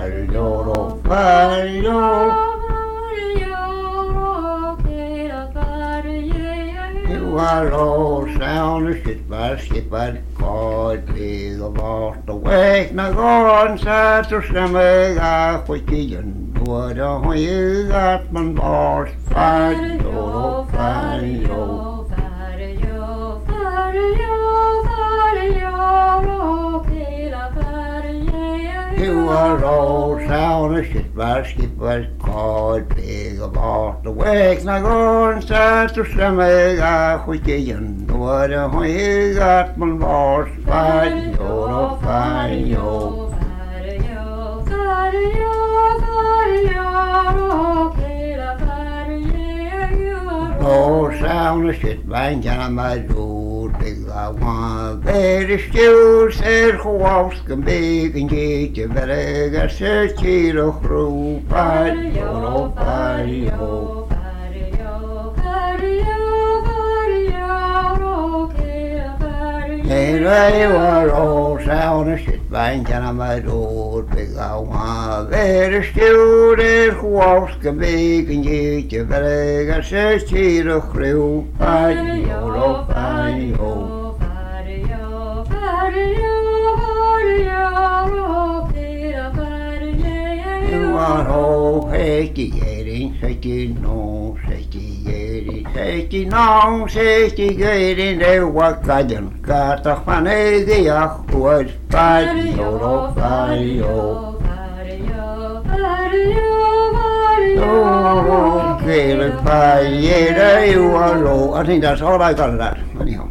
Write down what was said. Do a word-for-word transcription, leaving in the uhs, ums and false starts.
Fario, Fario. Hallo, sound skipper, skipper, kort blir og vart og vekna gården, satt og stemmer, skikken, hvor og høy, at man var Fario, Fario. Hallo, sound skipper, skipper, kort blir og vart og vekna gården, satt og stemmer, skikken, hvor og høy, at man var Fario, Fario. Oh, sound shit, man, can I do big I want very still, said Kowalski, big and get you better get search it through Fario, Fario. Hey, I were all sound shit, man, can I do big I want very still, said Kowalski, big and get you better get search it through Fario, Fario. Oh, safety getting, safety no, safety getting, safety no, safety getting, they walk again, got a funny, the awkward, Fario, Fario. Oh, okay, Fario, you are low. I think that's all I got of that. Anyhow.